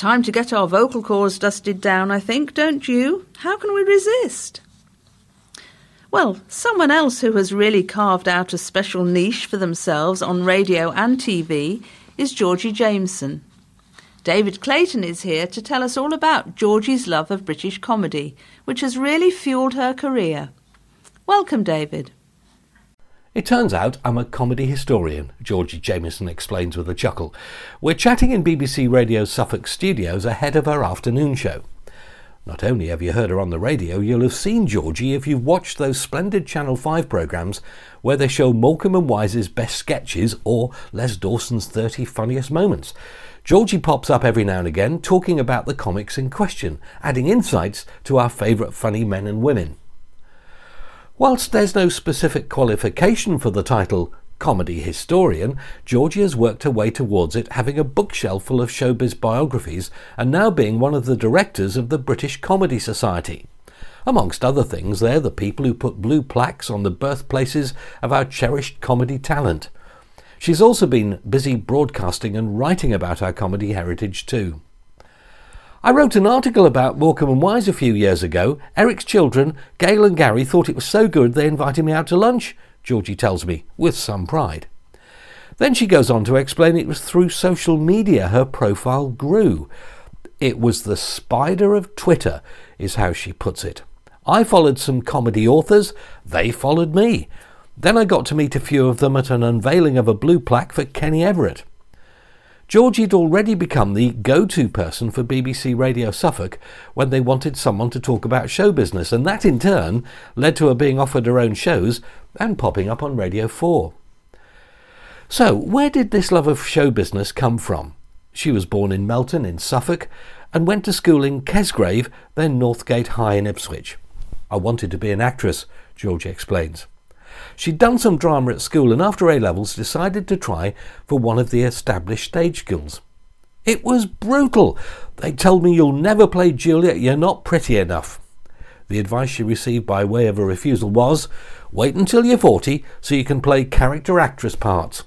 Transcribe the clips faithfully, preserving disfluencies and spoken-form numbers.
Time to get our vocal cords dusted down, I think, don't you? How can we resist? Well, someone else who has really carved out a special niche for themselves on radio and T V is Georgie Jameson. David Clayton is here to tell us all about Georgie's love of British comedy, which has really fuelled her career. Welcome, David. It turns out I'm a comedy historian, Georgie Jameson explains with a chuckle. We're chatting in B B C Radio Suffolk studios ahead of her afternoon show. Not only have you heard her on the radio, you'll have seen Georgie if you've watched those splendid Channel five programmes where they show Morecambe and Wise's best sketches or Les Dawson's thirty funniest moments. Georgie pops up every now and again talking about the comics in question, adding insights to our favourite funny men and women. Whilst there's no specific qualification for the title comedy historian, Georgie has worked her way towards it, having a bookshelf full of showbiz biographies and now being one of the directors of the British Comedy Society. Amongst other things, they're the people who put blue plaques on the birthplaces of our cherished comedy talent. She's also been busy broadcasting and writing about our comedy heritage too. I wrote an article about Morecambe and Wise a few years ago. Eric's children, Gail and Gary, thought it was so good they invited me out to lunch, Georgie tells me, with some pride. Then she goes on to explain it was through social media her profile grew. It was the spider of Twitter, is how she puts it. I followed some comedy authors, they followed me. Then I got to meet a few of them at an unveiling of a blue plaque for Kenny Everett. Georgie had already become the go-to person for B B C Radio Suffolk when they wanted someone to talk about show business, and that in turn led to her being offered her own shows and popping up on Radio four. So, where did this love of show business come from? She was born in Melton in Suffolk and went to school in Kesgrave, then Northgate High in Ipswich. I wanted to be an actress, Georgie explains. She'd done some drama at school and after A-levels decided to try for one of the established stage schools. It was brutal. They told me you'll never play Juliet, you're not pretty enough. The advice she received by way of a refusal was, wait until you're forty so you can play character actress parts.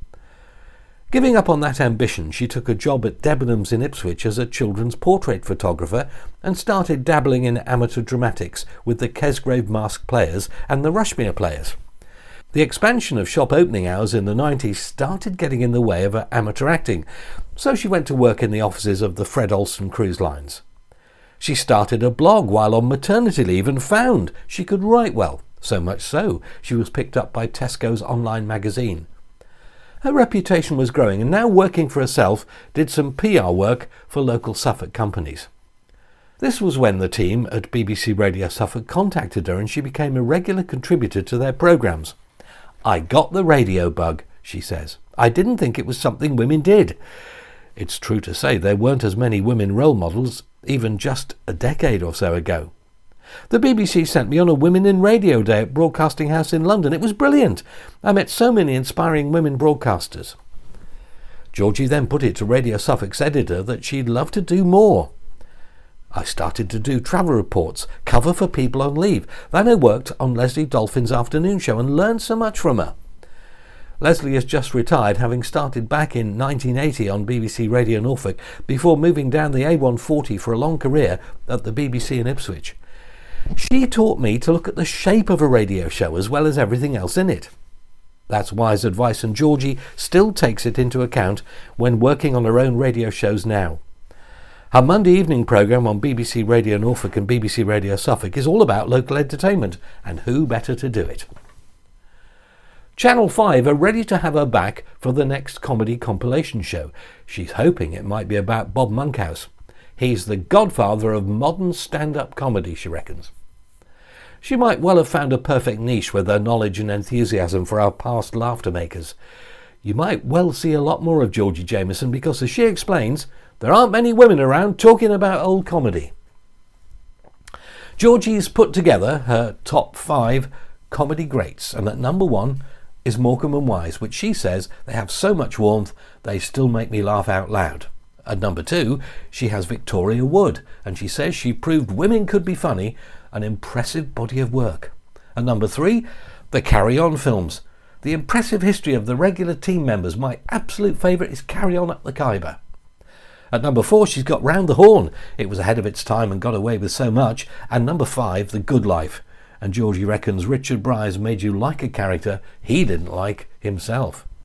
Giving up on that ambition, she took a job at Debenhams in Ipswich as a children's portrait photographer and started dabbling in amateur dramatics with the Kesgrave Masked Players and the Rushmere Players. The expansion of shop opening hours in the nineties started getting in the way of her amateur acting, so she went to work in the offices of the Fred Olsen Cruise Lines. She started a blog while on maternity leave and found she could write well, so much so she was picked up by Tesco's online magazine. Her reputation was growing and now working for herself did some P R work for local Suffolk companies. This was when the team at B B C Radio Suffolk contacted her and she became a regular contributor to their programmes. I got the radio bug, she says. I didn't think it was something women did. It's true to say there weren't as many women role models even just a decade or so ago. The B B C sent me on a Women in Radio Day at Broadcasting House in London. It was brilliant. I met so many inspiring women broadcasters. Georgie then put it to Radio Suffolk's editor that she'd love to do more. I started to do travel reports, cover for people on leave. Then I worked on Leslie Dolphin's afternoon show and learned so much from her. Leslie has just retired, having started back in nineteen eighty on B B C Radio Norfolk before moving down the A one forty for a long career at the B B C in Ipswich. She taught me to look at the shape of a radio show as well as everything else in it. That's wise advice, and Georgie still takes it into account when working on her own radio shows now. Her Monday evening programme on B B C Radio Norfolk and B B C Radio Suffolk is all about local entertainment, and who better to do it? Channel five are ready to have her back for the next comedy compilation show. She's hoping it might be about Bob Monkhouse. He's the godfather of modern stand-up comedy, she reckons. She might well have found a perfect niche with her knowledge and enthusiasm for our past laughter makers. You might well see a lot more of Georgie Jameson because, as she explains, there aren't many women around talking about old comedy. Georgie's put together her top five comedy greats, and at number one is Morecambe and Wise, which she says they have so much warmth they still make me laugh out loud. At number two, she has Victoria Wood, and she says she proved women could be funny, an impressive body of work. At number three, the Carry On films. The impressive history of the regular team members. My absolute favourite is Carry On Up the Khyber. At number four, she's got Round the Horn. It was ahead of its time and got away with so much. And number five, The Good Life. And Georgie reckons Richard Briers made you like a character he didn't like himself.